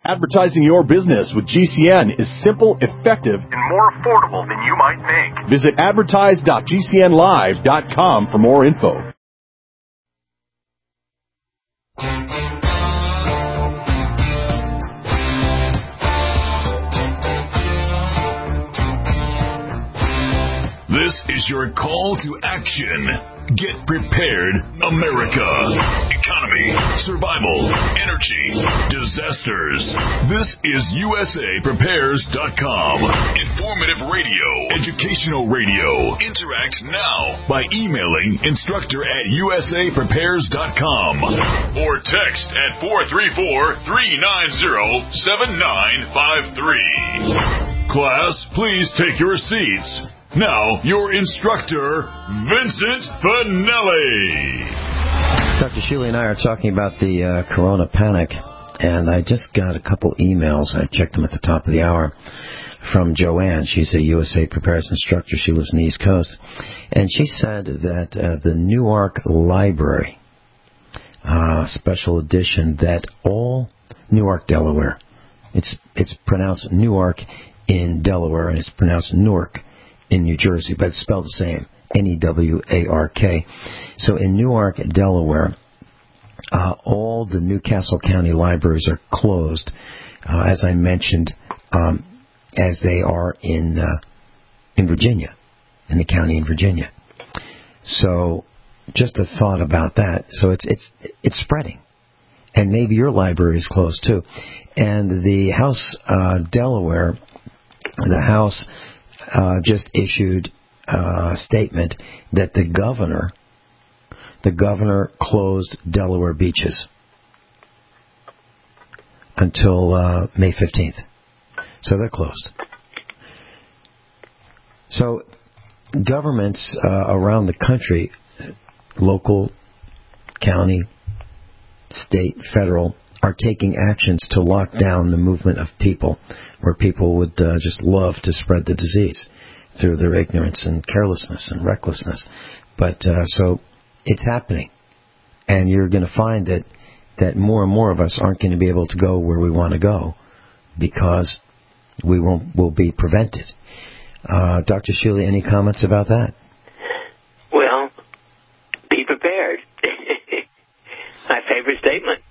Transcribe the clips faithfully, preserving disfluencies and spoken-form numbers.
Advertising your business with G C N is simple, effective, and more affordable than you might think. Visit advertise dot g c n live dot com for more info. This is your call to action. Get prepared, America. Economy, survival, energy, disasters. This is U S A Prepares dot com. Informative radio, educational radio. Interact now by emailing instructor at U S A Prepares dot com or text at four three four, three nine zero, seven nine five three. Class, please take your seats. Now, your instructor, Vincent Finelli. Doctor Sheely and I are talking about the uh, corona panic, and I just got a couple emails. I checked them at the top of the hour from Joanne. She's a U S A Prepares instructor. She lives on the East Coast. And she said that uh, the Newark Library, uh, special edition, that all Newark, Delaware, it's, it's pronounced Newark in Delaware, and it's pronounced Newark in New Jersey, but it's spelled the same, N E W A R K. So in Newark, Delaware, uh, all the Newcastle County libraries are closed, uh, as I mentioned, um, as they are in uh, in Virginia, in the county in Virginia. So just a thought about that. So it's it's it's spreading, and maybe your library is closed too. And the House, uh, Delaware, the House. Uh, just issued a statement that the governor, the governor closed Delaware beaches until uh, May fifteenth. So they're closed. So governments uh, around the country, local, county, state, federal, are taking actions to lock down the movement of people, where people would uh, just love to spread the disease through their ignorance and carelessness and recklessness. But uh, so it's happening, and you're going to find that that more and more of us aren't going to be able to go where we want to go because we won't will be prevented. Uh, Doctor Sheely, any comments about that? Well, be prepared. My favorite statement.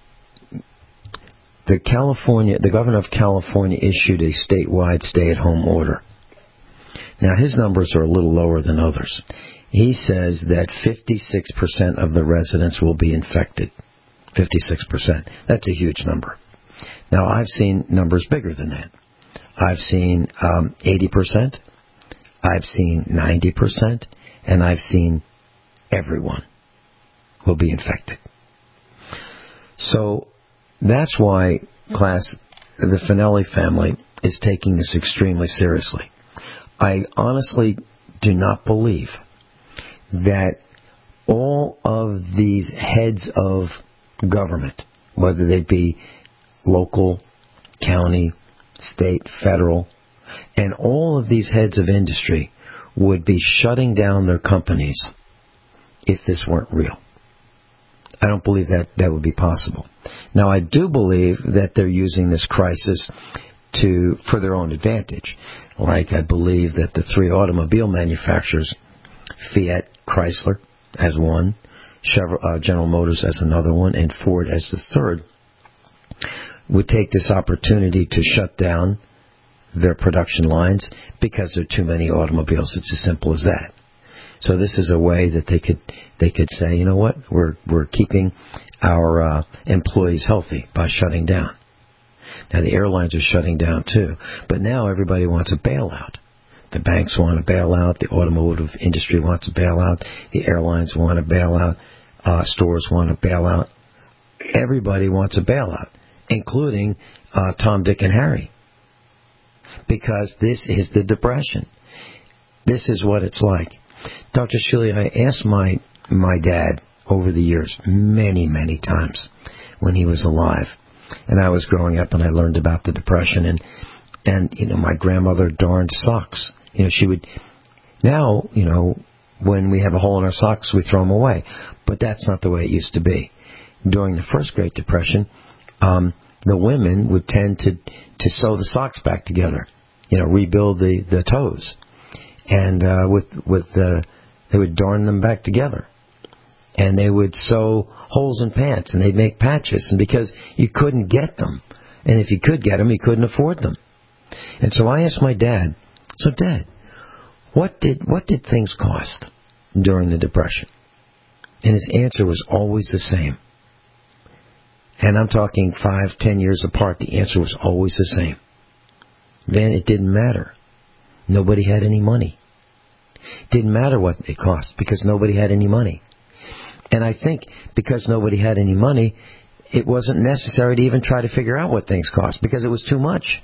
The California, the governor of California issued a statewide stay-at-home order. Now, his numbers are a little lower than others. He says that fifty-six percent of the residents will be infected. fifty-six percent. That's a huge number. Now, I've seen numbers bigger than that. I've seen um, eighty percent. I've seen ninety percent. And I've seen everyone will be infected. So that's why, class, the Finelli family is taking this extremely seriously. I honestly do not believe that all of these heads of government, whether they be local, county, state, federal, and all of these heads of industry would be shutting down their companies if this weren't real. I don't believe that that would be possible. Now, I do believe that they're using this crisis to for their own advantage. Like, I believe that the three automobile manufacturers, Fiat, Chrysler as one, Chevrolet, uh, General Motors as another one, and Ford as the third, would take this opportunity to shut down their production lines because there are too many automobiles. It's as simple as that. So this is a way that they could they could say, you know what, we're we're keeping our uh, employees healthy by shutting down. Now the airlines are shutting down too, but now everybody wants a bailout. The banks want a bailout, the automotive industry wants a bailout, the airlines want a bailout, uh, stores want a bailout. Everybody wants a bailout, including uh, Tom, Dick, and Harry, because this is the Depression. This is what it's like. Doctor Sheely, I asked my my dad over the years, many, many times, when he was alive, and I was growing up and I learned about the Depression, and, and you know, my grandmother darned socks. You know, she would, now, you know, when we have a hole in our socks, we throw them away. But that's not the way it used to be. During the first Great Depression, um, the women would tend to, to sew the socks back together, you know, rebuild the, the toes. And uh, with, with uh, they would darn them back together. And they would sew holes in pants, and they'd make patches. And because you couldn't get them, and if you could get them, you couldn't afford them. And so I asked my dad, so Dad, what did what did things cost during the Depression? And his answer was always the same. And I'm talking five, ten years apart. The answer was always the same. Then it didn't matter. Nobody had any money. It didn't matter what it cost because nobody had any money. And I think because nobody had any money, it wasn't necessary to even try to figure out what things cost because it was too much.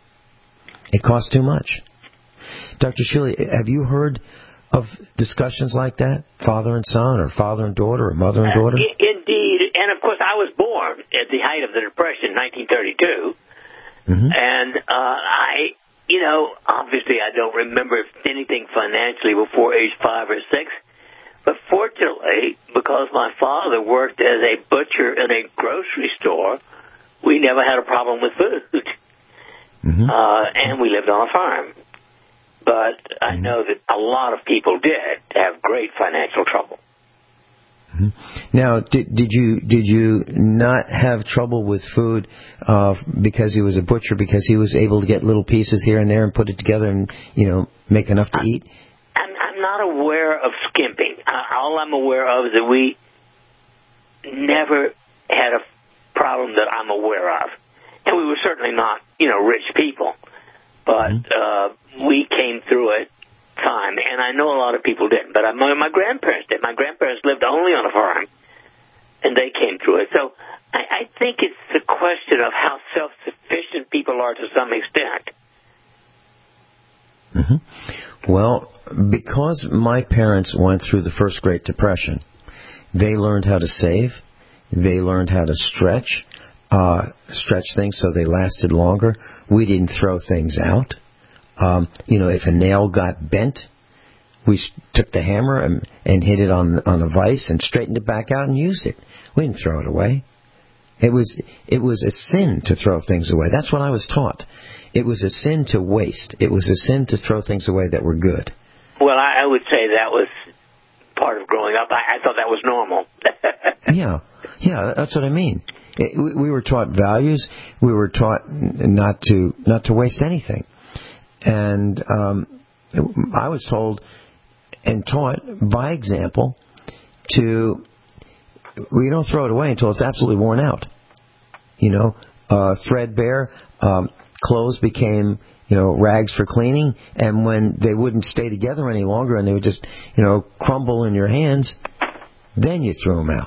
It cost too much. Doctor Shealy, have you heard of discussions like that? Father and son, or father and daughter, or mother and daughter? Uh, indeed. And, of course, I was born at the height of the Depression, nineteen thirty-two. Mm-hmm. And uh, I, you know, obviously I don't remember anything financially before age five or six. But fortunately, because my father worked as a butcher in a grocery store, we never had a problem with food. Mm-hmm. Uh, and we lived on a farm. But I know that a lot of people did have great financial trouble. Mm-hmm. Now, did, did you did you not have trouble with food uh, because he was a butcher, because he was able to get little pieces here and there and put it together and, you know, make enough to eat? I'm, I'm not aware of skimping. Uh, all I'm aware of is that we never had a problem that I'm aware of. And we were certainly not, you know, rich people. But uh, we came through it fine. And I know a lot of people didn't. But I, my, my grandparents did. My grandparents lived only on a farm. And they came through it. So I, I think it's the question of how self-sufficient people are to some extent. Mm-hmm. Well, because my parents went through the first Great Depression, they learned how to save. They learned how to stretch. Uh, stretch things so they lasted longer. We didn't throw things out. Um, you know, if a nail got bent, we took the hammer and, and hit it on on a vise and straightened it back out and used it. We didn't throw it away. It was it was a sin to throw things away. That's what I was taught. It was a sin to waste. It was a sin to throw things away that were good. Well, I, I would say that was part of growing up. I, I thought that was normal. yeah, yeah, that's what I mean. It, we were taught values. We were taught not to not to waste anything, and um, I was told and taught by example to we don't throw it away until it's absolutely worn out. You know, uh, threadbare um, clothes became you know rags for cleaning, and when they wouldn't stay together any longer and they would just you know crumble in your hands, then you threw them out.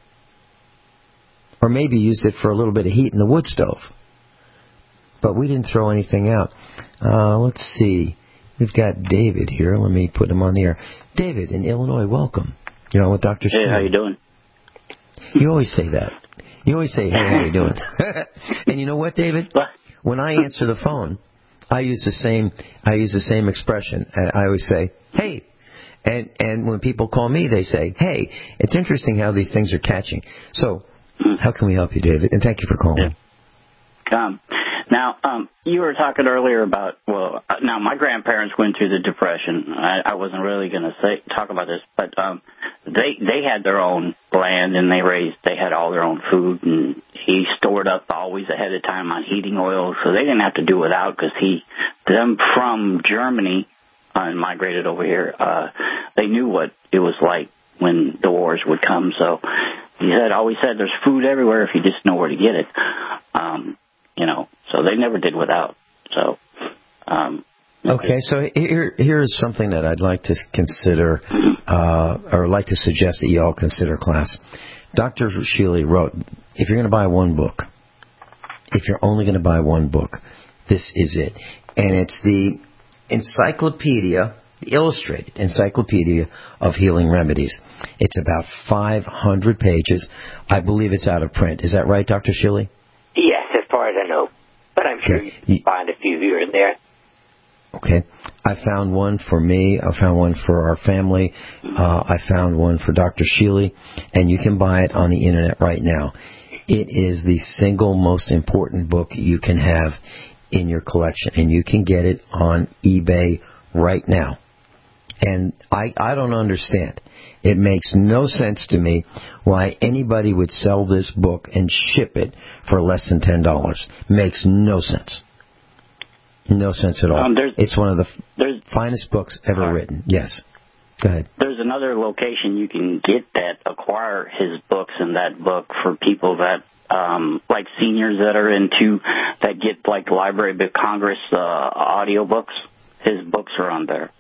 Or maybe used it for a little bit of heat in the wood stove. But we didn't throw anything out. Uh, let's see. We've got David here. Let me put him on the air. David in Illinois, welcome. You're on with Doctor Hey, Shealy. how you doing? You always say that. You always say, hey, how you doing? And you know what, David? What? When I answer the phone, I use the same I use the same expression. I always say, hey. And and when people call me, they say, hey. It's interesting how these things are catching. So, how can we help you, David? And thank you for calling. Yeah. Um, now, um, you were talking earlier about, well, now my grandparents went through the Depression. I, I wasn't really going to say talk about this, but um, they they had their own land and they raised, they had all their own food, and he stored up always ahead of time on heating oil, so they didn't have to do without because he, them from Germany uh, and migrated over here, uh, they knew what it was like when the wars would come, so he said, always said there's food everywhere if you just know where to get it. Um, you know, so they never did without. So, um, okay, so here here's something that I'd like to consider, uh, or like to suggest that you all consider, class. Doctor Shealy wrote, if you're going to buy one book, if you're only going to buy one book, this is it. And it's the Encyclopedia, the Illustrated Encyclopedia of Healing Remedies. It's about five hundred pages. I believe it's out of print. Is that right, Doctor Shealy? Yes, as far as I know. But I'm sure okay. you can find a few here and there. Okay. I found one for me. I found one for our family. Uh, I found one for Doctor Shealy. And you can buy it on the Internet right now. it is the single most important book you can have in your collection, and you can get it on eBay right now. And I, I don't understand. It makes no sense to me why anybody would sell this book and ship it for less than ten dollars. Makes no sense. No sense at all. Um, it's one of the f- finest books ever right. written. Yes. Go ahead. There's another location you can get that, acquire his books in that book for people that, um, like seniors that are into, that get like Library of Congress uh, audio books. His books are on there.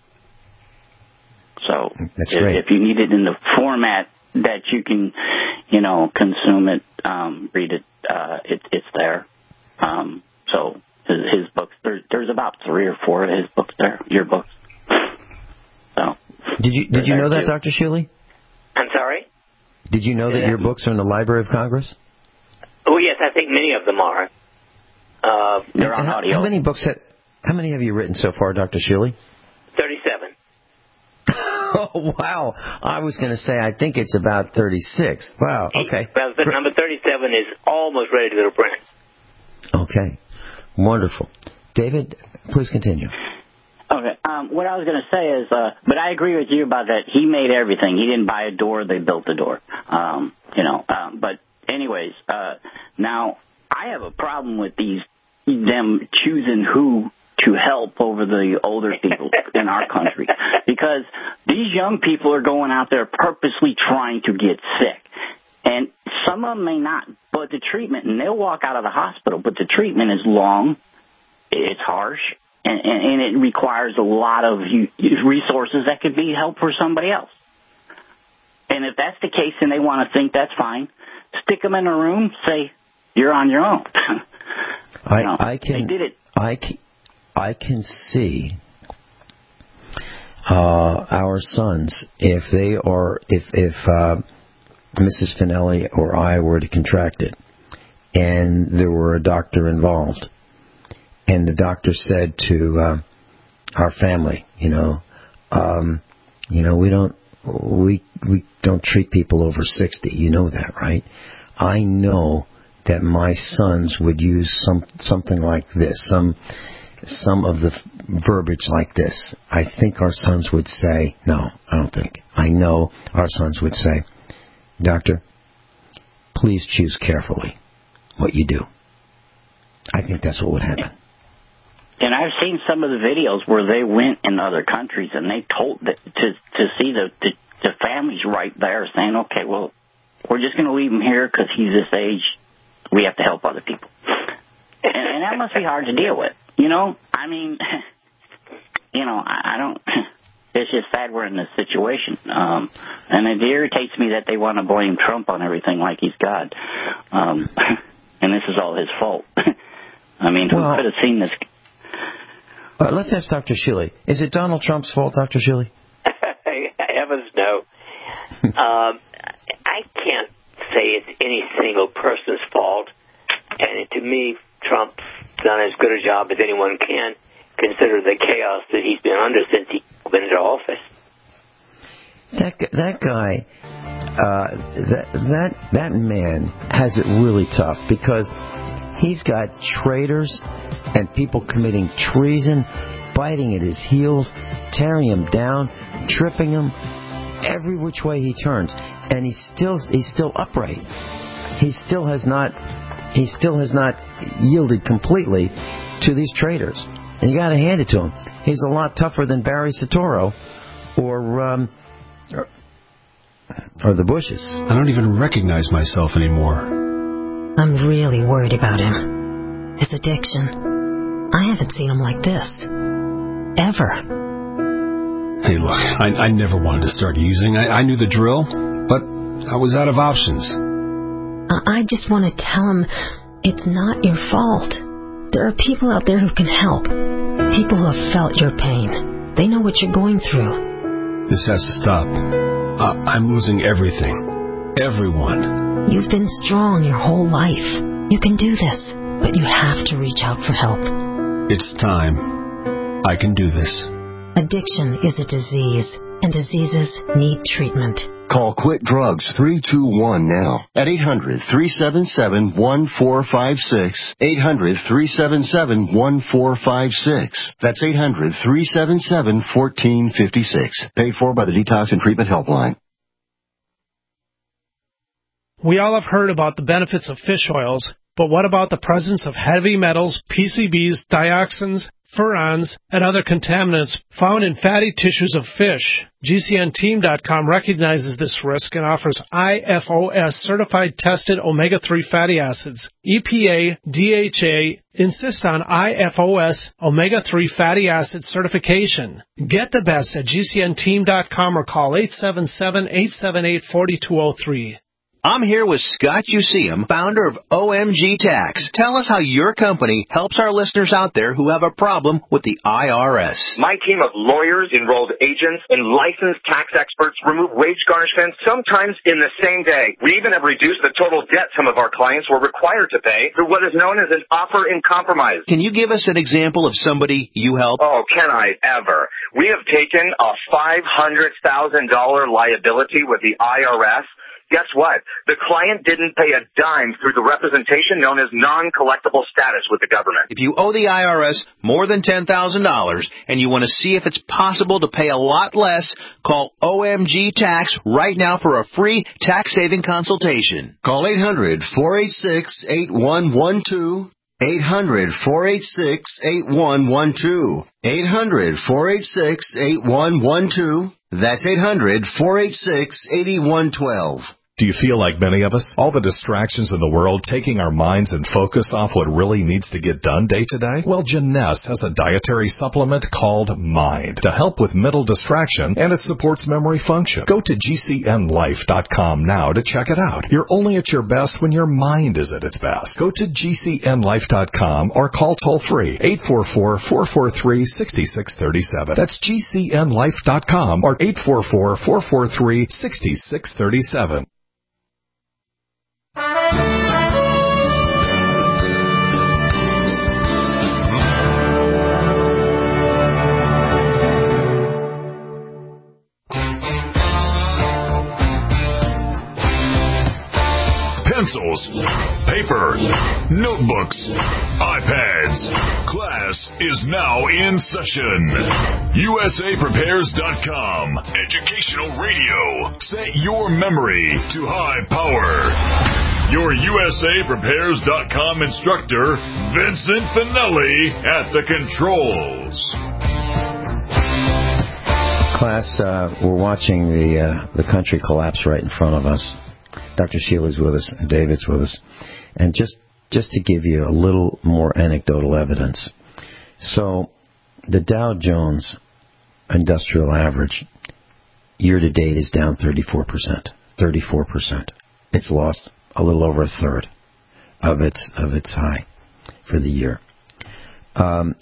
So That's if, great. if you need it in the format that you can, you know, consume it, um, read it, uh, it, it's there. Um, so his, his books, there, there's about three or four of his books there, your books. So. Did you did you know that, Doctor Shealy? I'm sorry? Did you know that yeah. your books are in the Library of Congress? Oh, yes, I think many of them are. Uh, they're on how, audio. How many books have, how many have you written so far, Doctor Shealy? thirty-seven. Oh, wow. I was going to say, I think it's about thirty-six. Wow, okay. Well, the number thirty-seven is almost ready to go to print. Okay. Wonderful. David, please continue. Okay. Um, what I was going to say is, uh, but I agree with you about that. He made everything. He didn't buy a door; they built the door. Um, you know. Um, but anyways, uh, now I have a problem with these them choosing who to help over the older people in our country, because these young people are going out there purposely trying to get sick, and some of them may not. But the treatment, and they'll walk out of the hospital, but the treatment is long, it's harsh. And, and, and it requires a lot of resources that could be help for somebody else. And if that's the case and they want to think that's fine, stick them in a room, say, you're on your own. I, you know, I can, they did it. I can, I can see uh, our sons, if they are, if, if uh, Missus Finelli or I were to contract it, and there were a doctor involved, and the doctor said to uh, our family, you know, um, you know, we don't, we we don't treat people over sixty. You know that, right? I know that my sons would use some something like this, some some of the verbiage like this. I think our sons would say, no, I don't think. I know our sons would say, Doctor, please choose carefully what you do. I think that's what would happen. And I've seen some of the videos where they went in other countries and they told the, to to see the, the the families right there saying, okay, well, we're just going to leave him here because he's this age. We have to help other people, and, and that must be hard to deal with. You know, I mean, you know, I, I don't. It's just sad we're in this situation, um, and it irritates me that they want to blame Trump on everything like he's God, um, and this is all his fault. I mean, who well, could have seen this? Uh, let's ask Doctor Shealy. Is it Donald Trump's fault, Doctor Shealy? Heavens no. um, I can't say it's any single person's fault. And to me, Trump's done as good a job as anyone can, consider the chaos that he's been under since he went into office. That that guy, uh, that that that man has it really tough because he's got traitors and people committing treason, biting at his heels, tearing him down, tripping him, every which way he turns, and he's still he's still upright. He still has not he still has not yielded completely to these traitors, and you got to hand it to him. He's a lot tougher than Barry Soetoro or um, or, or the Bushes. I don't even recognize myself anymore. I'm really worried about him. His addiction. I haven't seen him like this. Ever. Hey, look, I, I never wanted to start using. I, I knew the drill, but I was out of options. I just want to tell him it's not your fault. There are people out there who can help. People who have felt your pain. They know what you're going through. This has to stop. Uh, I'm losing everything. Everyone. You've been strong your whole life. You can do this, but you have to reach out for help. It's time. I can do this. Addiction is a disease, and diseases need treatment. Call Quit Drugs three two one now at eight hundred, three seven seven, one four five six, eight hundred, three seven seven, one four five six. That's eight hundred, three seven seven, one four five six. Paid for by the Detox and Treatment Helpline. We all have heard about the benefits of fish oils, but what about the presence of heavy metals, P C Bs, dioxins, furans, and other contaminants found in fatty tissues of fish? G C N team dot com recognizes this risk and offers I F O S certified tested omega three fatty acids. E P A, D H A insist on I F O S omega three fatty acid certification. Get the best at G C N team dot com or call eight seven seven, eight seven eight, four two zero three. I'm here with Scott Useum, founder of O M G Tax. Tell us how your company helps our listeners out there who have a problem with the I R S. My team of lawyers, enrolled agents, and licensed tax experts remove wage garnishments sometimes in the same day. We even have reduced the total debt some of our clients were required to pay through what is known as an offer in compromise. Can you give us an example of somebody you help? Oh, can I ever? We have taken a five hundred thousand dollars liability with the I R S. Guess what? The client didn't pay a dime through the representation known as non-collectible status with the government. If you owe the I R S more than ten thousand dollars and you want to see if it's possible to pay a lot less, call O M G Tax right now for a free tax-saving consultation. Call eight hundred, four eight six, eight one one two. eight hundred, four eight six, eight one one two. eight hundred, four eight six, eight one one two. That's eight hundred, four eight six, eight one one two. Do you feel like many of us? All the distractions in the world taking our minds and focus off what really needs to get done day to day? Well, Jeunesse has a dietary supplement called Mind to help with mental distraction, and it supports memory function. Go to G C N life dot com now to check it out. You're only at your best when your mind is at its best. Go to G C N life dot com or call toll-free eight four four, four four three, six six three seven. That's G C N life dot com or eight four four, four four three, six six three seven. Pencils, paper, notebooks, iPads. Class is now in session. U S A Prepares dot com. Educational radio. Set your memory to high power. Your U S A Prepares dot com instructor, Vincent Finelli, at the controls. Class, uh, we're watching the uh, the country collapse right in front of us. Doctor Sheila's with us, and David's with us. And just, just to give you a little more anecdotal evidence. So, the Dow Jones Industrial Average, year-to-date, is down thirty-four percent. thirty-four percent. It's lost a little over a third of its, of its high for the year. Um,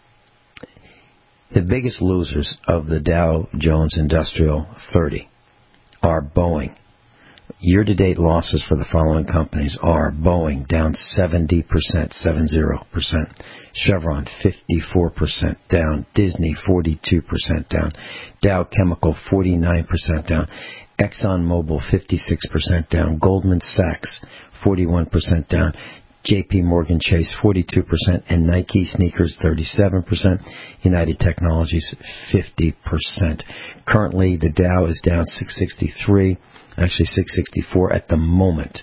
the biggest losers of the Dow Jones Industrial thirty are Boeing. Year-to-date losses for the following companies are Boeing, down seventy percent, seventy percent. Chevron, fifty-four percent down. Disney, forty-two percent down. Dow Chemical, forty-nine percent down. ExxonMobil, fifty-six percent down. Goldman Sachs, forty-one percent down. J P Morgan Chase, forty-two percent. And Nike Sneakers, thirty-seven percent. United Technologies, fifty percent. Currently, the Dow is down six sixty-three. Actually, six sixty-four at the moment.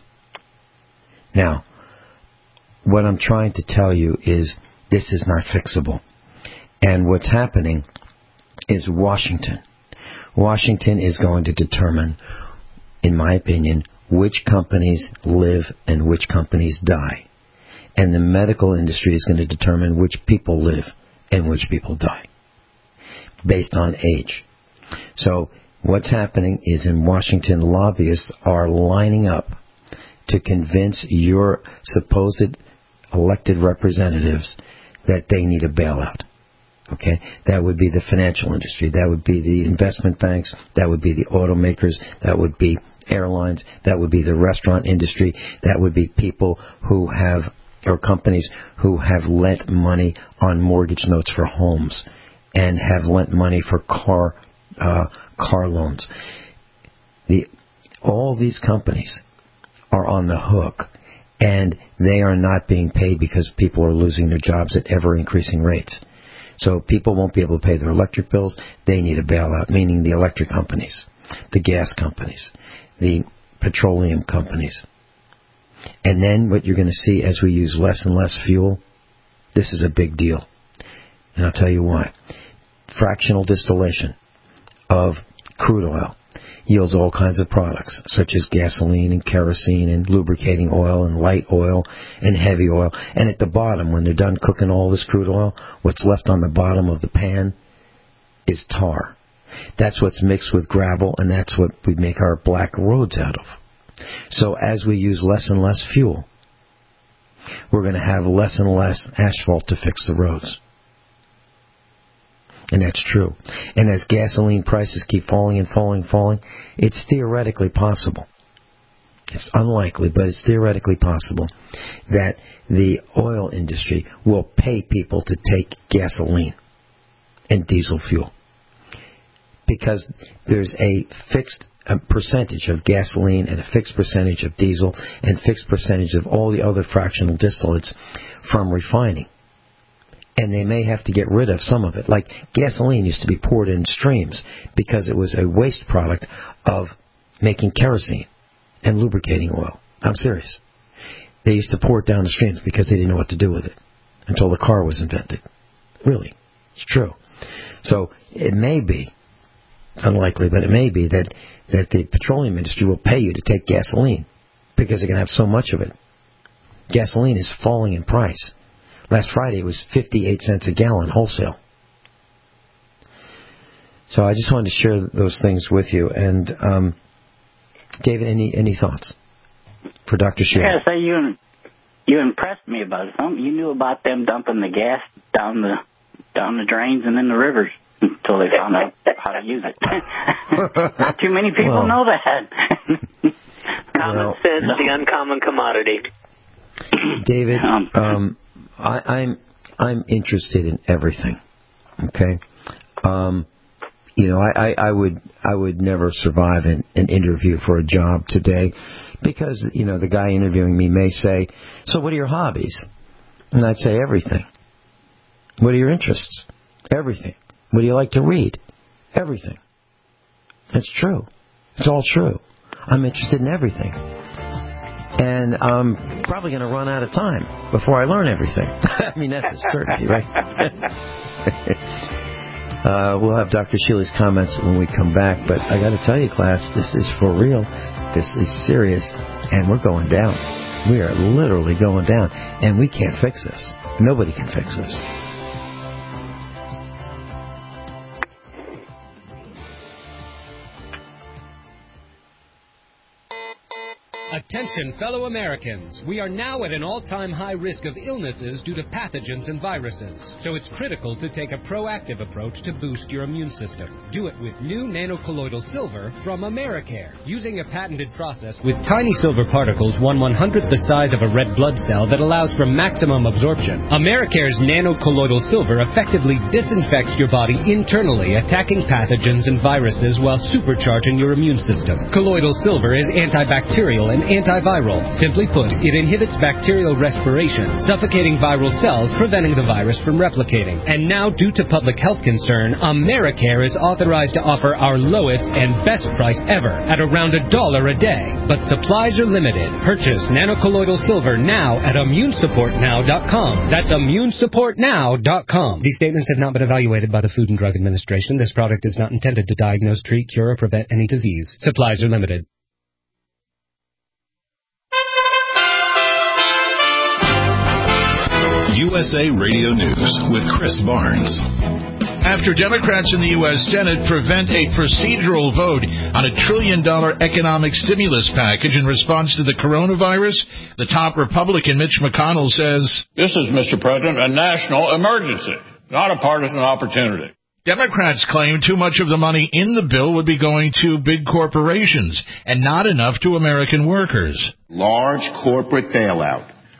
Now, what I'm trying to tell you is this is not fixable. And what's happening is Washington. Washington is going to determine, in my opinion, which companies live and which companies die. And the medical industry is going to determine which people live and which people die, based on age. So, what's happening is in Washington, lobbyists are lining up to convince your supposed elected representatives that they need a bailout. Okay? That would be the financial industry. That would be the investment banks. That would be the automakers. That would be airlines. That would be the restaurant industry. That would be people who have, or companies who have lent money on mortgage notes for homes and have lent money for car uh, car loans. The All these companies are on the hook, and they are not being paid because people are losing their jobs at ever-increasing rates. So people won't be able to pay their electric bills. They need a bailout, meaning the electric companies, the gas companies, the petroleum companies. And then what you're going to see as we use less and less fuel, this is a big deal. And I'll tell you why. Fractional distillation of crude oil yields all kinds of products, such as gasoline and kerosene and lubricating oil and light oil and heavy oil. And at the bottom, when they're done cooking all this crude oil, what's left on the bottom of the pan is tar. That's what's mixed with gravel, and that's what we make our black roads out of. So as we use less and less fuel, we're going to have less and less asphalt to fix the roads. And that's true. And as gasoline prices keep falling and falling and falling, it's theoretically possible. It's unlikely, but it's theoretically possible that the oil industry will pay people to take gasoline and diesel fuel. Because there's a fixed percentage of gasoline and a fixed percentage of diesel and fixed percentage of all the other fractional distillates from refining. And they may have to get rid of some of it. Like gasoline used to be poured in streams because it was a waste product of making kerosene and lubricating oil. I'm serious. They used to pour it down the streams because they didn't know what to do with it until the car was invented. Really. It's true. So it may be, it's unlikely, but it may be that, that the petroleum industry will pay you to take gasoline because they're going to have so much of it. Gasoline is falling in price. Last Friday it was fifty-eight cents a gallon wholesale. So I just wanted to share those things with you. And um, David, any any thoughts for Doctor Shearer? Yeah, so you you impressed me about something. You knew about them dumping the gas down the down the drains and in the rivers until they found out how to use it. Not too many people well, know that. Common well, sense, the uncommon commodity. David, um, I, I'm I'm interested in everything. Okay, um, you know, I, I, I would I would never survive an, an interview for a job today because you know the guy interviewing me may say, "So what are your hobbies?" And I'd say everything. What are your interests? Everything. What do you like to read? Everything. It's true. It's all true. I'm interested in everything. And I'm probably going to run out of time before I learn everything. I mean, that's a certainty, right? uh, we'll have Doctor Shealy's comments when we come back. But I got to tell you, class, this is for real. This is serious. And we're going down. We are literally going down. And we can't fix this. Nobody can fix this. Attention, fellow Americans. We are now at an all-time high risk of illnesses due to pathogens and viruses. So it's critical to take a proactive approach to boost your immune system. Do it with new nanocolloidal silver from Americare. Using a patented process with tiny silver particles one one-hundredth the size of a red blood cell that allows for maximum absorption, Americare's nanocolloidal silver effectively disinfects your body internally, attacking pathogens and viruses while supercharging your immune system. Colloidal silver is antibacterial and antiviral. Simply put, it inhibits bacterial respiration, suffocating viral cells, preventing the virus from replicating. And now, due to public health concern, Americare is authorized to offer our lowest and best price ever at around a dollar a day. But supplies are limited. Purchase nanocolloidal silver now at immune support now dot com. That's immune support now dot com. These statements have not been evaluated by the Food and Drug Administration. This product is not intended to diagnose, treat, cure, or prevent any disease. Supplies are limited. U S A Radio News with Chris Barnes. After Democrats in the U S Senate prevent a procedural vote on a trillion-dollar economic stimulus package in response to the coronavirus, the top Republican Mitch McConnell says, "This is, Mister President, a national emergency, not a partisan opportunity." Democrats claim too much of the money in the bill would be going to big corporations and not enough to American workers. Large corporate bailout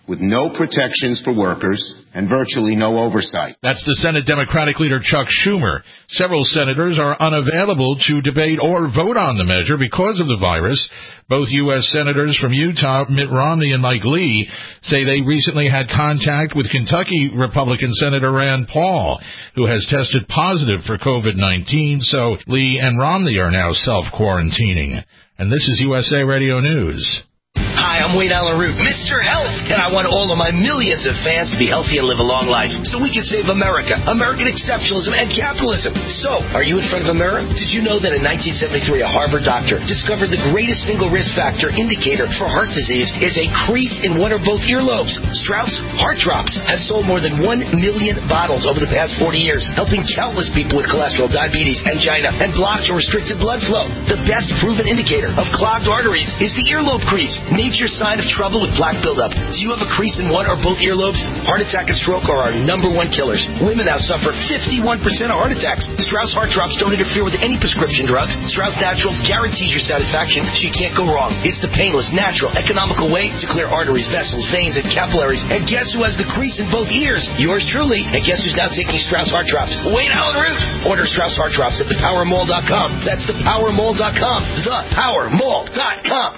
with no protections for workers and virtually no oversight. That's the Senate Democratic leader Chuck Schumer. Several senators are unavailable to debate or vote on the measure because of the virus. Both U S senators from Utah, Mitt Romney and Mike Lee, say they recently had contact with Kentucky Republican Senator Rand Paul, who has tested positive for COVID nineteen, so Lee and Romney are now self-quarantining. And this is U S A Radio News. Hi, I'm Wade Allen Root, Mister Health, and I want all of my millions of fans to be healthy and live a long life so we can save America, American exceptionalism, and capitalism. So, are you in front of a mirror? Did you know that in nineteen seventy-three, a Harvard doctor discovered the greatest single risk factor indicator for heart disease is a crease in one or both earlobes? Strauss Heart Drops has sold more than one million bottles over the past forty years, helping countless people with cholesterol, diabetes, angina, and blocked or restricted blood flow. The best proven indicator of clogged arteries is the earlobe crease. Nature's sign of trouble with plaque buildup. Do you have a crease in one or both earlobes? Heart attack and stroke are our number one killers. Women now suffer fifty-one percent of heart attacks. Strauss Heart Drops don't interfere with any prescription drugs. Strauss Naturals guarantees your satisfaction, so you can't go wrong. It's the painless, natural, economical way to clear arteries, vessels, veins, and capillaries. And guess who has the crease in both ears? Yours truly. And guess who's now taking Strauss Heart Drops? Wade Allen Root. Order Strauss Heart Drops at the power mall dot com. That's the power mall dot com. the power mall dot com.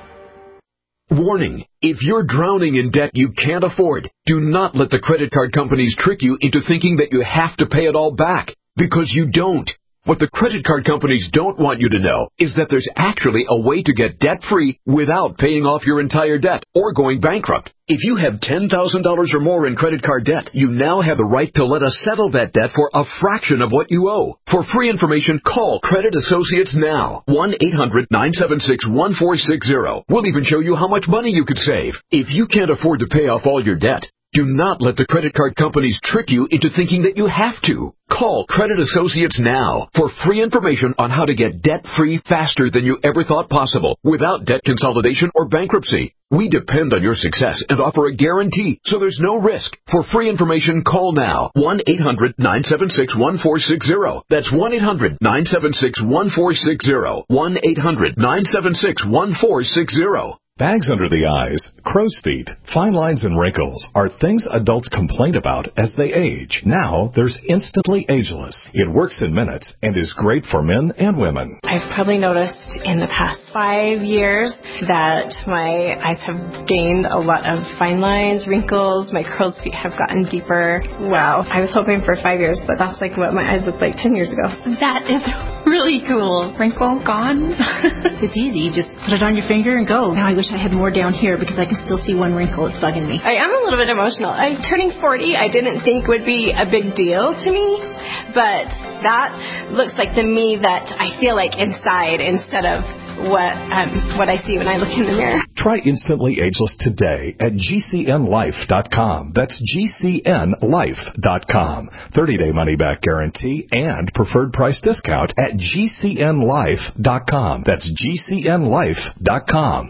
Warning, if you're drowning in debt you can't afford, do not let the credit card companies trick you into thinking that you have to pay it all back, because you don't. What the credit card companies don't want you to know is that there's actually a way to get debt-free without paying off your entire debt or going bankrupt. If you have ten thousand dollars or more in credit card debt, you now have the right to let us settle that debt for a fraction of what you owe. For free information, call Credit Associates now. one eight hundred nine seven six one four six zero. We'll even show you how much money you could save. If you can't afford to pay off all your debt, do not let the credit card companies trick you into thinking that you have to. Call Credit Associates now for free information on how to get debt-free faster than you ever thought possible without debt consolidation or bankruptcy. We depend on your success and offer a guarantee, so there's no risk. For free information, call now. one eight hundred nine seven six one four six zero. That's one eight hundred nine seven six one four six zero. one eight hundred nine seven six one four six zero. Bags under the eyes, crow's feet, fine lines and wrinkles are things adults complain about as they age. Now, there's Instantly Ageless. It works in minutes and is great for men and women. I've probably noticed in the past five years that my eyes have gained a lot of fine lines, wrinkles, my crow's feet have gotten deeper. Wow. I was hoping for five years, but that's like what my eyes looked like ten years ago. That is really cool. Wrinkle gone. It's easy. You just put it on your finger and go. Now I wish I had more down here because I can still see one wrinkle. It's bugging me. I am a little bit emotional. I'm turning forty. I didn't think would be a big deal to me, but that looks like the me that I feel like inside instead of what um, what I see when I look in the mirror. Try Instantly Ageless today at G C N life dot com. That's G C N life dot com. thirty-day money-back guarantee and preferred price discount at G C N life dot com. That's G C N life dot com.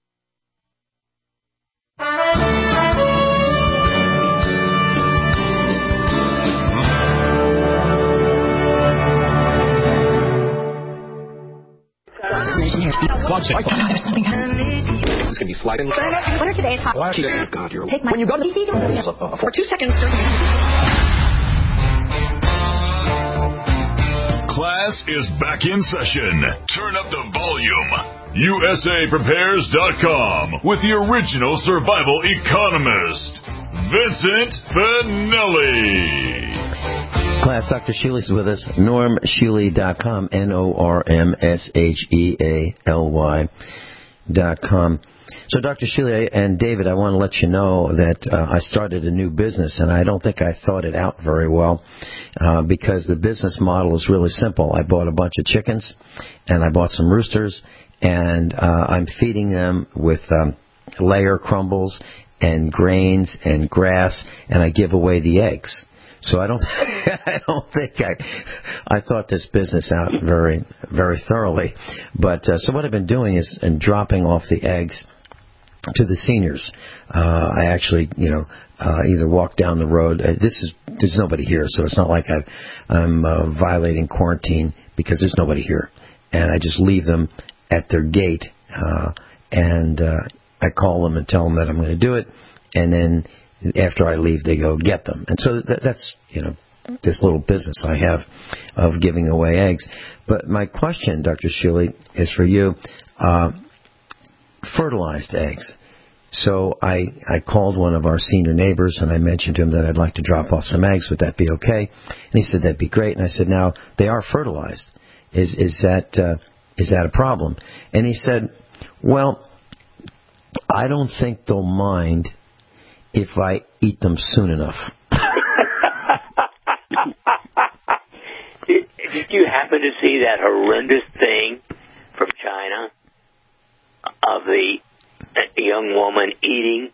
There's something it's gonna be sliding. What are today's hot? Oh, God, you're Take my when you go to the for two seconds. Class is back in session. Turn up the volume. U S A prepares dot com with the original survival economist, Vincent Finelli. Class, Doctor Shealy is with us. Norm Shealy dot com, N O R M S H E A L Y dot com. So, Doctor Shealy and David, I want to let you know that uh, I started a new business, and I don't think I thought it out very well uh, because the business model is really simple. I bought a bunch of chickens, and I bought some roosters, and uh, I'm feeding them with um, layer crumbles and grains and grass, and I give away the eggs. So I don't, I don't think I, I thought this business out very, very thoroughly. But uh, so what I've been doing is and dropping off the eggs to the seniors. Uh, I actually, you know, uh, either walk down the road. Uh, this is there's nobody here, so it's not like I've, I'm uh, violating quarantine because there's nobody here, and I just leave them at their gate, uh, and uh, I call them and tell them that I'm going to do it. and then after I leave, they go get them. And so that, that's, you know, this little business I have of giving away eggs. But my question, Doctor Shealy, is for you. Uh, fertilized eggs. So I, I called one of our senior neighbors, and I mentioned to him that I'd like to drop off some eggs. Would that be okay? And he said that'd be great. And I said, now, they are fertilized. Is is that uh, is that a problem? And he said, well, I don't think they'll mind if I eat them soon enough. did, did you happen to see that horrendous thing from China of the a young woman eating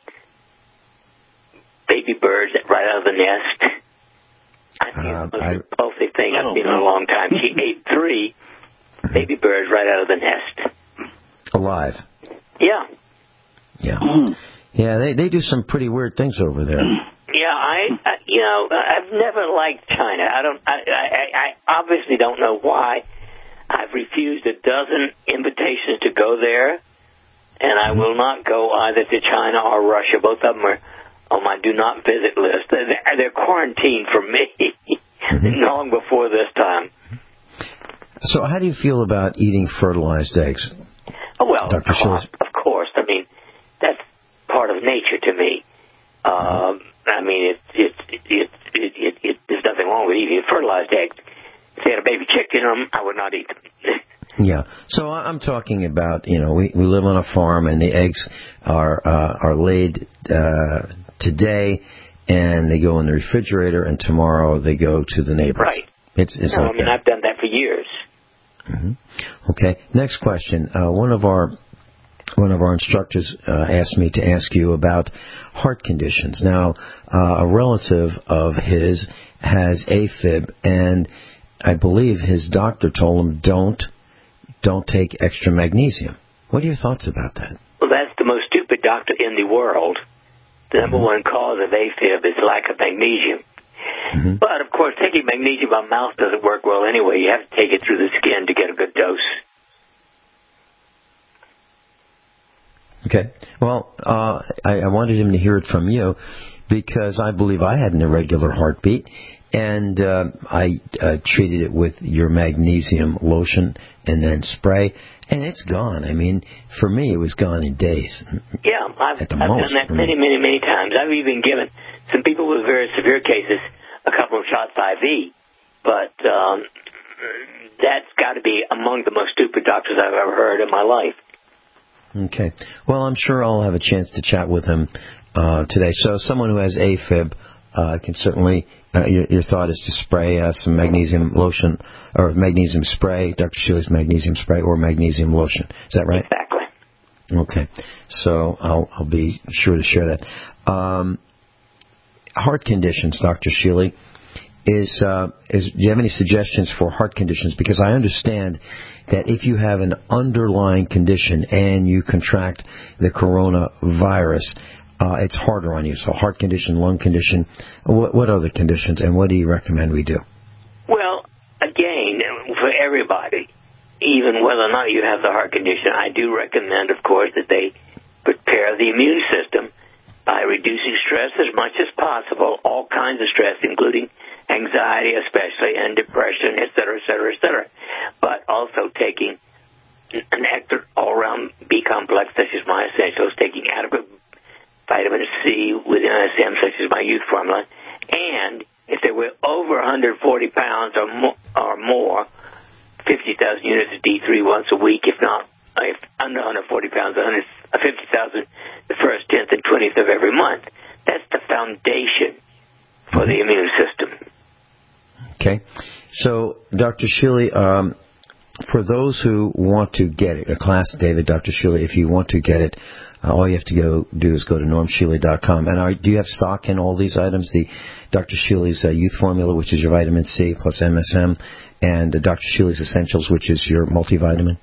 baby birds right out of the nest? I think uh, it's the most I, repulsive thing I've seen in a long time. She ate three baby birds right out of the nest. Alive? Yeah. Yeah. Yeah, they they do some pretty weird things over there. Yeah, I, I you know, I've never liked China. I don't, I, I, I obviously don't know why. I've refused a dozen invitations to go there. And I will not go either to China or Russia. Both of them are on my do not visit list. They're, they're quarantined for me long before this time. So how do you feel about eating fertilized eggs? Oh, well, Doctor of course, of course. I mean, that's part of nature to me. Um, I mean, it, it, it, it, it, it, it, there's nothing wrong with eating fertilized eggs. If they had a baby chicken, um, I would not eat them. Yeah, so I'm talking about, you know, we, we live on a farm, and the eggs are uh, are laid uh, today, and they go in the refrigerator, and tomorrow they go to the neighbors. Right. It's, it's no, like I mean, that. I've done that for years. Mm-hmm. Okay, next question. Uh, one of our one of our instructors uh, asked me to ask you about heart conditions. Now, uh, a relative of his has AFib, and I believe his doctor told him don't. Don't take extra magnesium. What are your thoughts about that? Well, that's the most stupid doctor in the world. The number one cause of AFib is lack of magnesium. Mm-hmm. But, of course, taking magnesium by mouth doesn't work well anyway. You have to take it through the skin to get a good dose. Okay. Well, uh, I, I wanted him to hear it from you because I believe I had an irregular heartbeat, and uh, I uh, treated it with your magnesium lotion and then spray, and it's gone. I mean, for me, it was gone in days. Yeah, I've, At the I've most. done that many, many, many times. I've even given some people with very severe cases a couple of shots I V, but um, that's got to be among the most stupid doctors I've ever heard in my life. Okay. Well, I'm sure I'll have a chance to chat with him uh, today. So someone who has AFib uh, can certainly, uh, your, your thought is to spray uh, some magnesium lotion or magnesium spray, Doctor Shealy's magnesium spray or magnesium lotion. Is that right? Exactly. Okay. So I'll, I'll be sure to share that. Um, heart conditions, Doctor Shealy. Is, uh, is, do you have any suggestions for heart conditions? Because I understand that if you have an underlying condition and you contract the coronavirus, uh, it's harder on you. So heart condition, lung condition, what, what other conditions, and what do you recommend we do? Well, again, for everybody, even whether or not you have the heart condition, I do recommend, of course, that they prepare the immune system by reducing stress as much as possible, all kinds of stress, including anxiety especially, and depression, et cetera, et cetera, et cetera. But also taking an extra all-around B complex, such as my essentials, taking adequate vitamin C with N S M, such as my youth formula, and if they were over one hundred forty pounds or more, or more fifty thousand units of D three once a week, if not, if under one hundred forty pounds, one hundred fifty thousand the first tenth and twentieth of every month. That's the foundation for the immune system. Okay. So, Doctor Shealy, um, for those who want to get it, a class, David, Doctor Shealy, if you want to get it, uh, all you have to go do is go to norm shealy dot com. And are, do you have stock in all these items? The Doctor Shealy's uh, Youth Formula, which is your vitamin C plus M S M, and uh, Doctor Shealy's Essentials, which is your multivitamin?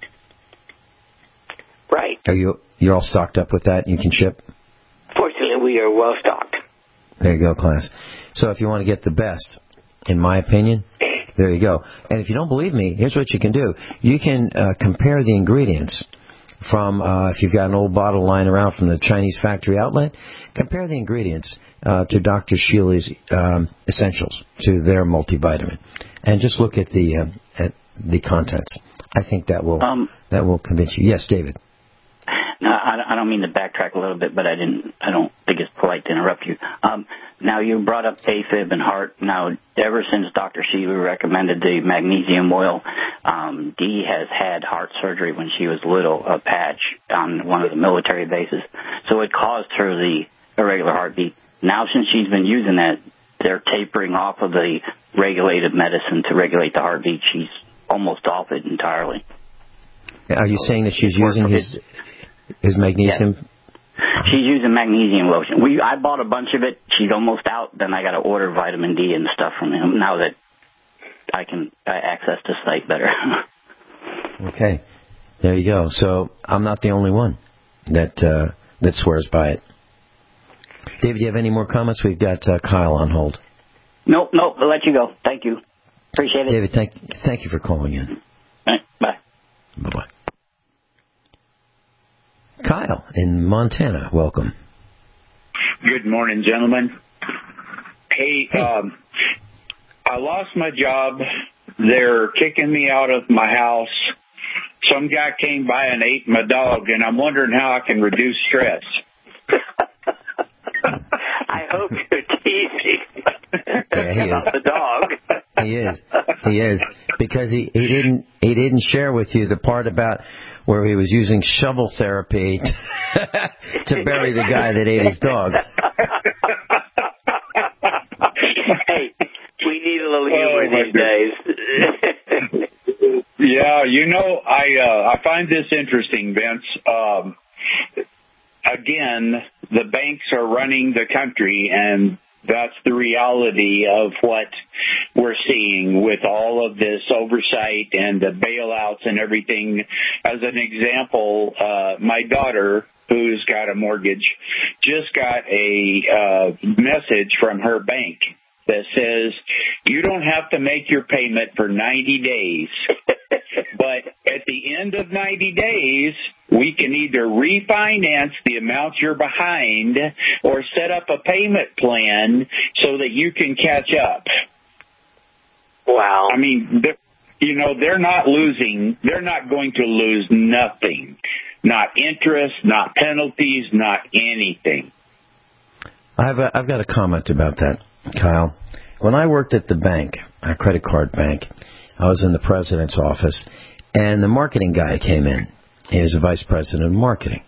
Right. Are you, you're all stocked up with that and you can ship? Fortunately, we are well stocked. There you go, class. So if you want to get the best, in my opinion, there you go. And if you don't believe me, here's what you can do. You can uh, compare the ingredients from, uh, if you've got an old bottle lying around from the Chinese factory outlet, compare the ingredients uh, to Doctor Shealy's um, Essentials, to their multivitamin, and just look at the uh, at the contents. I think that will um, that will convince you. Yes, David. No, I don't mean to backtrack a little bit, but I didn't. I don't think it's polite to interrupt you. Um, now, you brought up AFib and heart. Now, ever since Doctor Shealy recommended the magnesium oil, um, Dee has had heart surgery when she was little, a patch on one of the military bases. So it caused her the irregular heartbeat. Now, since she's been using that, they're tapering off of the regulated medicine to regulate the heartbeat. She's almost off it entirely. Are you saying that she's using his... His magnesium? Yes. She's using magnesium lotion. We I bought a bunch of it. She's almost out. Then I got to order vitamin D and stuff from him now that I can uh, access the site better. Okay. There you go. So I'm not the only one that uh, that swears by it. David, do you have any more comments? We've got uh, Kyle on hold. Nope, nope. I'll let you go. Thank you. Appreciate it. David, thank, thank you for calling in. All right, bye. Bye-bye. Kyle in Montana, welcome. Good morning, gentlemen. Hey, hey. Um, I lost my job. They're kicking me out of my house. Some guy came by and ate my dog, and I'm wondering how I can reduce stress. I hope you're teasing yeah, he about is. the dog. He is. He is. Because he, he didn't he didn't share with you the part about where he was using shovel therapy to bury the guy that ate his dog. Hey, we need a little humor oh, these days. Yeah, you know, I uh, I find this interesting, Vince. Um, again, the banks are running the country, and that's the reality of what we're seeing with all of this oversight and the bailouts and everything. As an example, uh, my daughter, who's got a mortgage, just got a uh, message from her bank that says, you don't have to make your payment for ninety days. But at the end of ninety days, we can either refinance the amount you're behind or set up a payment plan so that you can catch up. Wow. I mean, you know, they're not losing. They're not going to lose nothing. Not interest, not penalties, not anything. I've a, I've got a comment about that, Kyle. When I worked at the bank, a credit card bank, I was in the president's office, and the marketing guy came in. He was the vice president of marketing.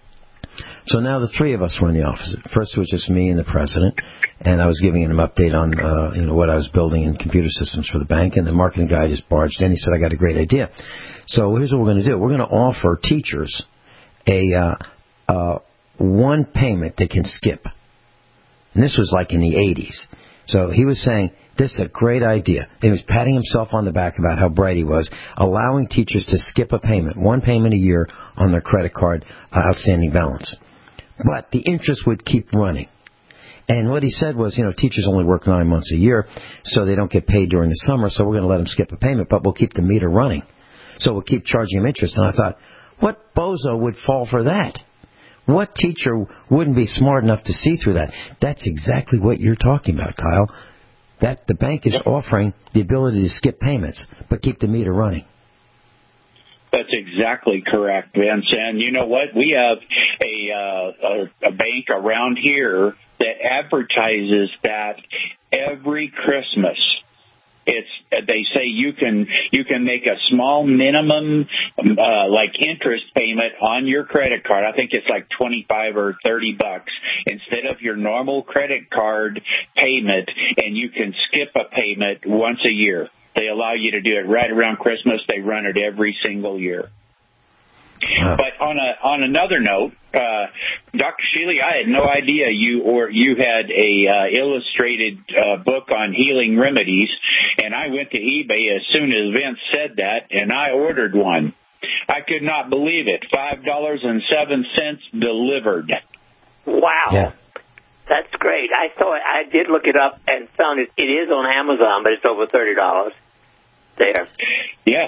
So now the three of us were in the office. First it was just me and the president, and I was giving him an update on uh, you know what I was building in computer systems for the bank, and the marketing guy just barged in. He said, I got a great idea. So here's what we're going to do. We're going to offer teachers a uh, uh, one payment they can skip. And this was like in the eighties. So he was saying, this is a great idea. He was patting himself on the back about how bright he was, allowing teachers to skip a payment, one payment a year on their credit card uh, outstanding balance. But the interest would keep running. And what he said was, you know, teachers only work nine months a year, so they don't get paid during the summer, so we're going to let them skip a payment, but we'll keep the meter running. So we'll keep charging them interest. And I thought, what bozo would fall for that? What teacher wouldn't be smart enough to see through that? That's exactly what you're talking about, Kyle. That the bank is offering the ability to skip payments, but keep the meter running. That's exactly correct, Vince. And you know what? We have a, uh, a, a bank around here that advertises that every Christmas. It's they say you can you can make a small minimum uh, like interest payment on your credit card. I think it's like twenty-five or thirty bucks instead of your normal credit card payment, and you can skip a payment once a year. They allow you to do it right around Christmas. They run it every single year. Wow. But on a on another note, uh, Doctor Shealy, I had no idea you or you had a uh, illustrated uh, book on healing remedies, and I went to eBay as soon as Vince said that, and I ordered one. I could not believe it. Five dollars and seven cents delivered. Wow. Yeah. That's great. I saw it. I did look it up and found it. It is on Amazon, but it's over thirty dollars there. Yeah.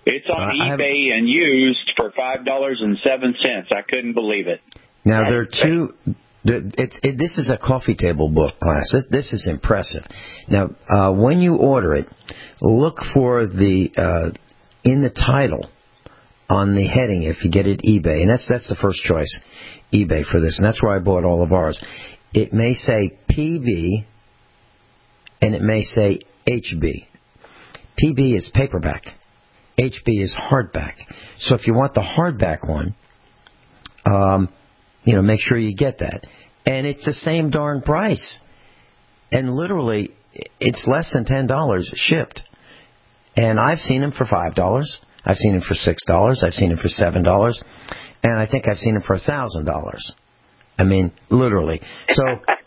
It's on Uh, I have- eBay and used for five dollars and seven cents. I couldn't believe it. Now, there are two... It's, it, this is a coffee table book, class. This, this is impressive. Now, uh, when you order it, look for the... Uh, in the title, on the heading, if you get it eBay, and that's that's the first choice, eBay for this, and that's where I bought all of ours. It may say P B, and it may say H B. P B is paperback. H B is hardback. So if you want the hardback one, um, you know, make sure you get that. And it's the same darn price. And literally, it's less than ten dollars shipped. And I've seen them for five dollars. I've seen them for six dollars. I've seen them for seven dollars. And I think I've seen them for one thousand dollars. I mean, literally. So...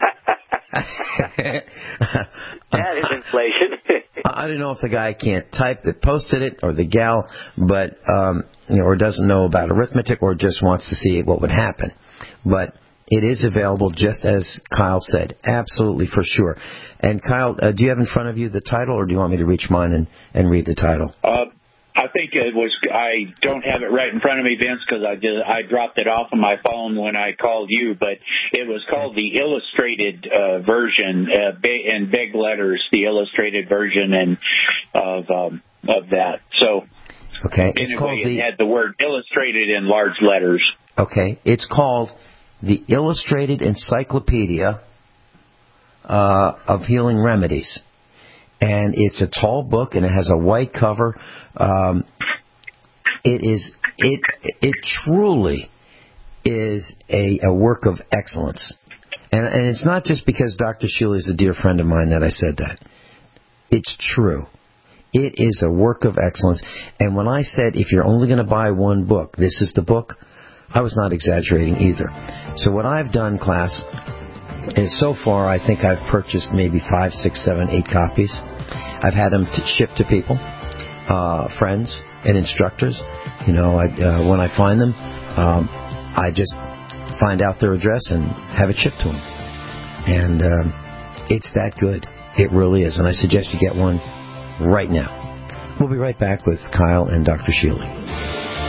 That is inflation. I don't know if the guy can't type that posted it or the gal, but um, you know, or doesn't know about arithmetic or just wants to see what would happen. But it is available, just as Kyle said, absolutely for sure. And Kyle, uh, do you have in front of you the title, or do you want me to reach mine and, and read the title? Uh, I think it was. I don't have it right in front of me, Vince, because I just I dropped it off on my phone when I called you. But it was called the illustrated uh, version, uh, in big letters, the illustrated version, and of um, of that. So, okay, it's anyway, called the, it had the word illustrated in large letters. Okay, it's called the Illustrated Encyclopedia uh, of Healing Remedies. And it's a tall book, and it has a white cover. Um, it is it it truly is a, a work of excellence, and, and it's not just because Doctor Shealy is a dear friend of mine that I said that. It's true. It is a work of excellence. And when I said if you're only going to buy one book, this is the book, I was not exaggerating either. So what I've done, class, is so far I think I've purchased maybe five, six, seven, eight copies. I've had them t- shipped to people, uh, friends and instructors. You know, I, uh, when I find them, um, I just find out their address and have it shipped to them. And um, it's that good. It really is. And I suggest you get one right now. We'll be right back with Kyle and Doctor Shealy.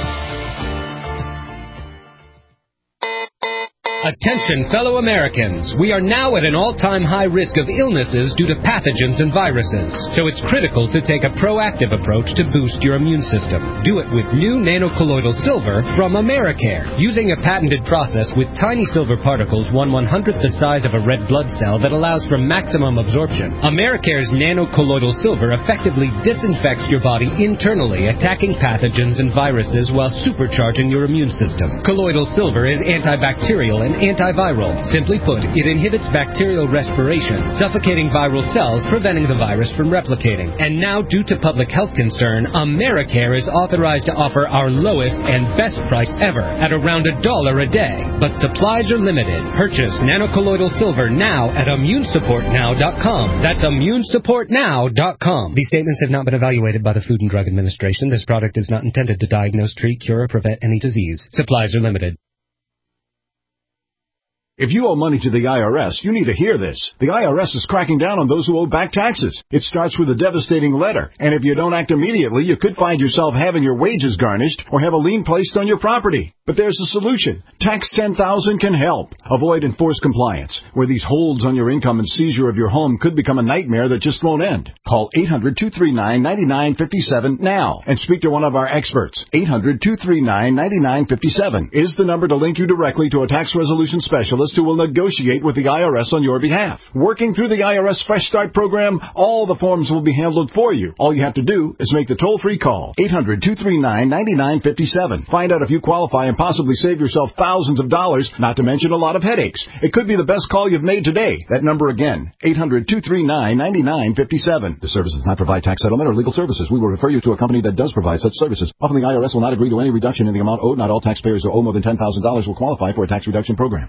Attention, fellow Americans. We are now at an all-time high risk of illnesses due to pathogens and viruses. So it's critical to take a proactive approach to boost your immune system. Do it with new nanocolloidal silver from Americare. Using a patented process with tiny silver particles one one-hundredth the size of a red blood cell that allows for maximum absorption, Americare's nanocolloidal silver effectively disinfects your body internally, attacking pathogens and viruses while supercharging your immune system. Colloidal silver is antibacterial and antiviral. Simply put, it inhibits bacterial respiration, suffocating viral cells, preventing the virus from replicating. And now, due to public health concern, Americare is authorized to offer our lowest and best price ever at around a dollar a day. But supplies are limited. Purchase nanocolloidal silver now at immune support now dot com. That's immune support now dot com. These statements have not been evaluated by the Food and Drug Administration. This product is not intended to diagnose, treat, cure, or prevent any disease. Supplies are limited. If you owe money to the I R S, you need to hear this. The I R S is cracking down on those who owe back taxes. It starts with a devastating letter, and if you don't act immediately, you could find yourself having your wages garnished or have a lien placed on your property. But there's a solution. Tax ten thousand can help. Avoid enforced compliance, where these holds on your income and seizure of your home could become a nightmare that just won't end. Call eight hundred, two three nine, nine nine five seven now and speak to one of our experts. eight hundred, two three nine, nine nine five seven is the number to link you directly to a tax resolution specialist who will negotiate with the I R S on your behalf. Working through the I R S Fresh Start program, all the forms will be handled for you. All you have to do is make the toll-free call. eight hundred, two three nine, nine nine five seven. Find out if you qualify and possibly save yourself thousands of dollars, not to mention a lot of headaches. It could be the best call you've made today. That number again, eight hundred, two three nine, nine nine five seven. The service does not provide tax settlement or legal services. We will refer you to a company that does provide such services. Often the I R S will not agree to any reduction in the amount owed. Not all taxpayers who owe more than ten thousand dollars will qualify for a tax reduction program. Would you like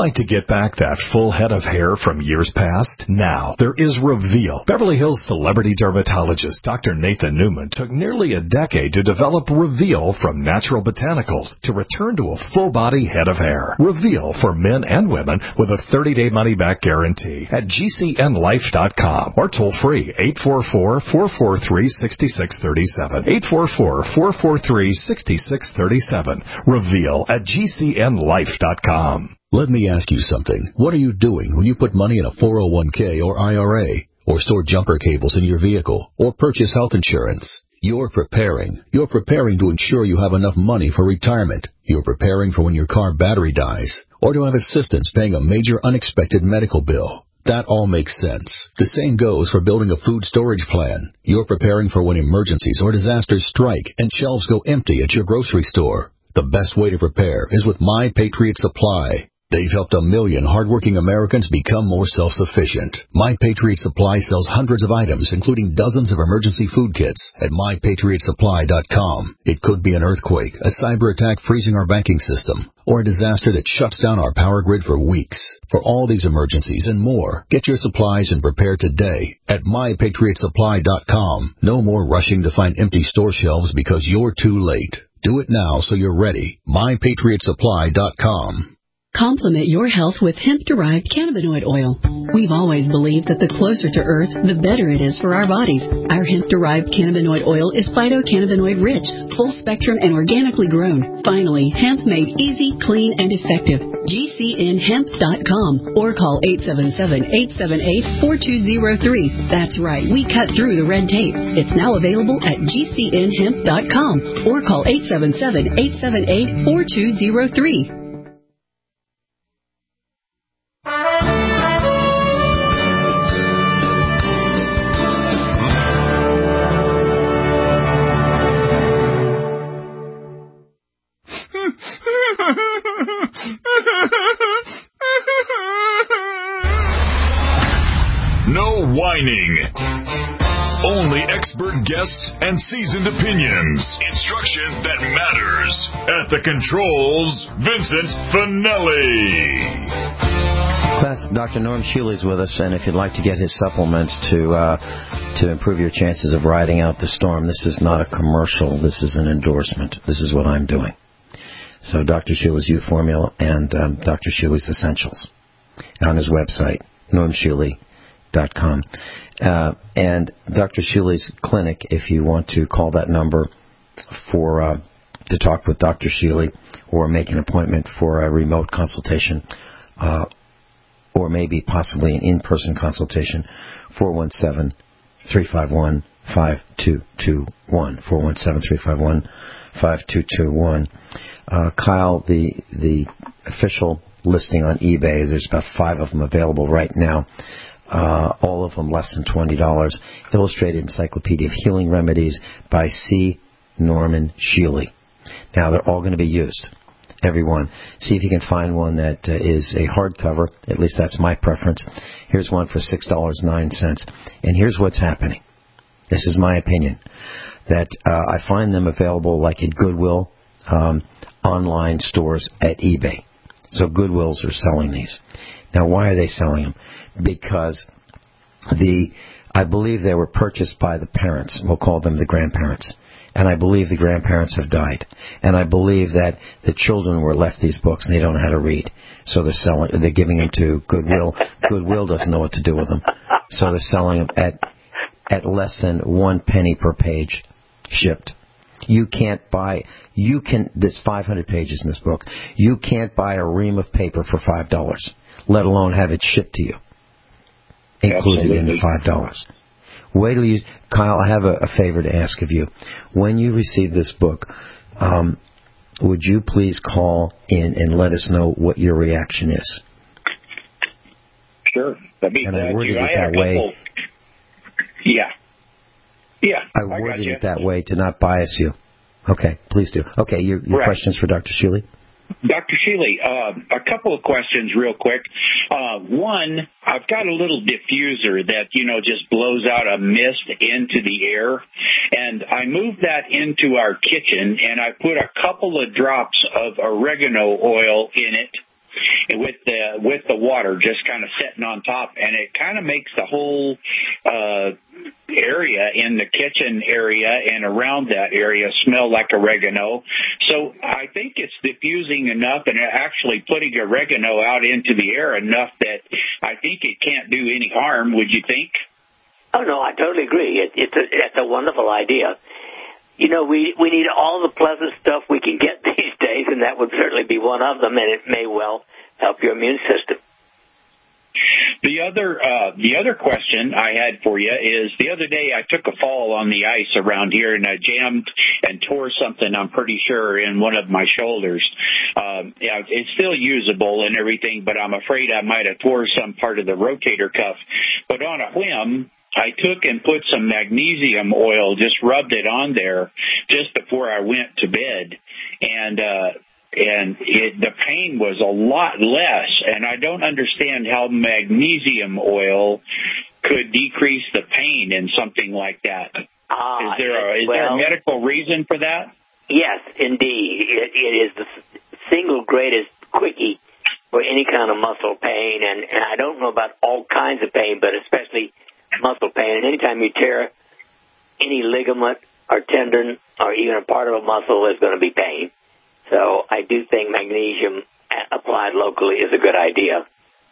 like to get back that full head of hair from years past? Now, there is Reveal. Beverly Hills celebrity dermatologist Doctor Nathan Newman took nearly a decade to develop Reveal from natural botanicals to return to a full-body head of hair. Reveal for men and women with a thirty-day money-back guarantee at G C N life dot com or toll-free eight four four, four four three, six six three seven. eight four four, four four three, six six three seven. Reveal at G C N life dot com. Let me ask you something. What are you doing when you put money in a four oh one k or I R A, or store jumper cables in your vehicle, or purchase health insurance? You're preparing. You're preparing to ensure you have enough money for retirement. You're preparing for when your car battery dies, or to have assistance paying a major unexpected medical bill. That all makes sense. The same goes for building a food storage plan. You're preparing for when emergencies or disasters strike and shelves go empty at your grocery store. The best way to prepare is with My Patriot Supply. They've helped a million hardworking Americans become more self-sufficient. My Patriot Supply sells hundreds of items, including dozens of emergency food kits, at my patriot supply dot com. It could be an earthquake, a cyber attack freezing our banking system, or a disaster that shuts down our power grid for weeks. For all these emergencies and more, get your supplies and prepare today at my patriot supply dot com. No more rushing to find empty store shelves because you're too late. Do it now so you're ready. my patriot supply dot com. Complement your health with hemp-derived cannabinoid oil. We've always believed that the closer to Earth, the better it is for our bodies. Our hemp-derived cannabinoid oil is phytocannabinoid-rich, full-spectrum, and organically grown. Finally, hemp made easy, clean, and effective. G C N hemp dot com or call eight seven seven, eight seven eight, four two zero three. That's right, we cut through the red tape. It's now available at G C N hemp dot com or call eight seven seven, eight seven eight, four two zero three. No whining. Only expert guests and seasoned opinions. Instruction that matters. At the controls, Vincent Finelli. Class, Doctor Norm Shealy is with us, and if you'd like to get his supplements to uh, to improve your chances of riding out the storm, this is not a commercial. This is an endorsement. This is what I'm doing. So Doctor Shealy's Youth Formula and um, Doctor Shealy's Essentials on his website, norm shealy dot com. Uh, and Doctor Shealy's clinic, if you want to call that number for uh, to talk with Doctor Shealy or make an appointment for a remote consultation, uh, or maybe possibly an in-person consultation, four one seven, three five one, five two two one, four one seven, three five one, five two two one. Uh, Kyle, the the official listing on eBay, there's about five of them available right now. Uh, all of them less than twenty dollars. Illustrated Encyclopedia of Healing Remedies by C. Norman Shealy. Now, they're all going to be used. Every one. See if you can find one that uh, is a hardcover. At least that's my preference. Here's one for six dollars and nine cents. And here's what's happening. This is my opinion. That uh, I find them available like at Goodwill, um, online stores at eBay. So Goodwills are selling these. Now, why are they selling them? Because the I believe they were purchased by the parents. We'll call them the grandparents. And I believe the grandparents have died. And I believe that the children were left these books and they don't know how to read. So they're selling. They're giving them to Goodwill. Goodwill doesn't know what to do with them. So they're selling them at at less than one penny per page shipped. You can't buy, you can, there's five hundred pages in this book. You can't buy a ream of paper for five dollars, let alone have it shipped to you, included Absolutely. in the five dollars. Wait till you, Kyle, I have a, a favor to ask of you. When you receive this book, um, would you please call in and let us know what your reaction is? Sure. That'd be and glad I worded to. it I that way. Couple... Yeah. Yeah. I worded I it that way to not bias you. Okay, please do. Okay, your, your right. questions for Doctor Shealy? Doctor Shealy, uh, a couple of questions real quick. Uh, one, I've got a little diffuser that, you know, just blows out a mist into the air. And I moved that into our kitchen, and I put a couple of drops of oregano oil in it. with the with the water just kind of sitting on top, and it kind of makes the whole uh, area in the kitchen area and around that area smell like oregano. So I think it's diffusing enough and actually putting oregano out into the air enough that I think it can't do any harm. Would you think? Oh, no, I totally agree. It, it's, a, it's a wonderful idea. You know, we we need all the pleasant stuff we can get these days, and that would certainly be one of them, and it may well help your immune system. The other uh, the other question I had for you is the other day I took a fall on the ice around here, and I jammed and tore something, I'm pretty sure, in one of my shoulders. Um, yeah, it's still usable and everything, but I'm afraid I might have tore some part of the rotator cuff. But on a whim, I took and put some magnesium oil, just rubbed it on there just before I went to bed, and uh, and it, the pain was a lot less. And I don't understand how magnesium oil could decrease the pain in something like that. Ah, is there a, is well, there a medical reason for that? Yes, indeed. It, it is the single greatest quickie for any kind of muscle pain, and, and I don't know about all kinds of pain, but especially muscle pain. And anytime you tear any ligament or tendon or even a part of a muscle, there's going to be pain. So I do think magnesium applied locally is a good idea.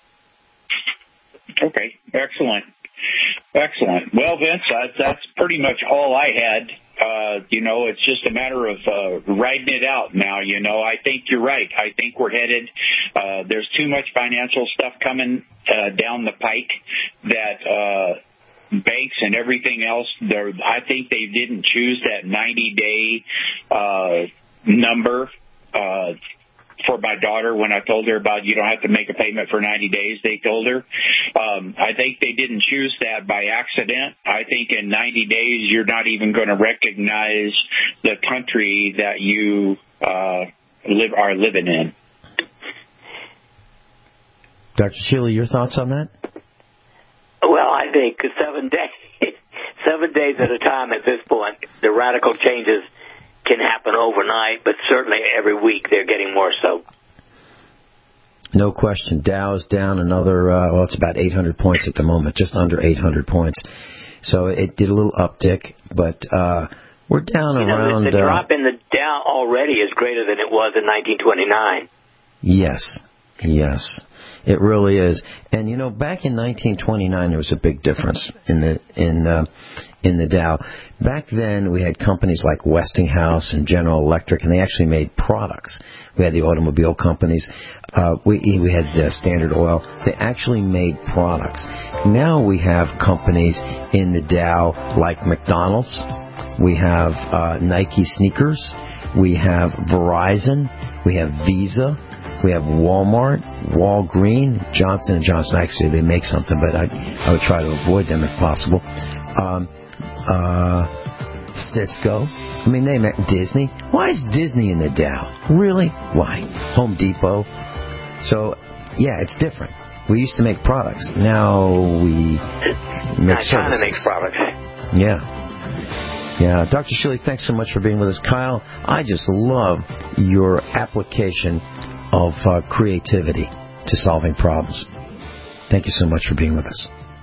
Okay, excellent. Excellent. Well, Vince, that's, that's pretty much all I had. Uh, you know, it's just a matter of uh, riding it out now. You know, I think you're right. I think we're headed. Uh, there's too much financial stuff coming uh, down the pike that uh, banks and everything else, I think they didn't choose that ninety-day uh, number uh, for my daughter when I told her about you don't have to make a payment for ninety days, they told her. Um, I think they didn't choose that by accident. I think in ninety days you're not even going to recognize the country that you uh, live are living in. Doctor Shealy, your thoughts on that? Well, I think seven days, seven days at a time at this point, the radical changes can happen overnight, but certainly every week they're getting more so. No question. Dow's down another, uh, well, it's about eight hundred points at the moment, just under eight hundred points. So it did a little uptick, but uh, we're down you know, around... The, the uh, drop in the Dow already is greater than it was in nineteen twenty-nine. Yes, yes. It really is. And, you know, back in nineteen twenty-nine, there was a big difference in the in uh, in the Dow. Back then, we had companies like Westinghouse and General Electric, and they actually made products. We had the automobile companies. Uh, we, we had uh, Standard Oil. They actually made products. Now we have companies in the Dow like McDonald's. We have uh, Nike sneakers. We have Verizon. We have Visa. We have Walmart, Walgreen, Johnson and Johnson. Actually, they make something, but I, I would try to avoid them if possible. Um, uh, Cisco. I mean, they make Disney. Why is Disney in the Dow? Really? Why? Home Depot. So, yeah, it's different. We used to make products. Now we make services. China makes products. Yeah. Yeah. Doctor Shealy, thanks so much for being with us. Kyle, I just love your application of uh, creativity to solving problems. Thank you so much for being with us.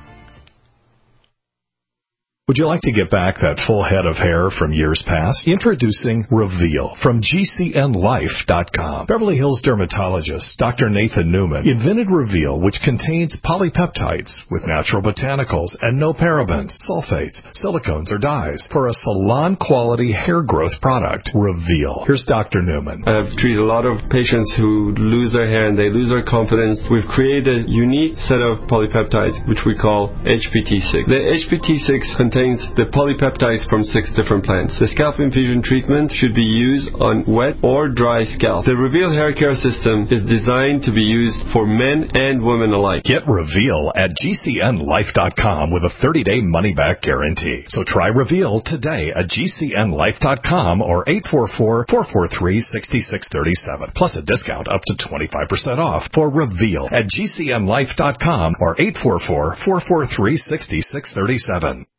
Would you like to get back that full head of hair from years past? Introducing Reveal from G C N life dot com. Beverly Hills dermatologist Doctor Nathan Newman invented Reveal, which contains polypeptides with natural botanicals and no parabens, sulfates, silicones, or dyes for a salon-quality hair growth product. Reveal. Here's Doctor Newman. I've treated a lot of patients who lose their hair and they lose their confidence. We've created a unique set of polypeptides, which we call H P T six. The H P T six contains the polypeptides from six different plants. The scalp infusion treatment should be used on wet or dry scalp. The Reveal hair care system is designed to be used for men and women alike. Get Reveal at G C N life dot com with a thirty-day money-back guarantee. So try Reveal today at G C N life dot com or eight four four, four four three, six six three seven. Plus a discount up to twenty-five percent off for Reveal at G C N life dot com or eight four four, four four three, six six three seven.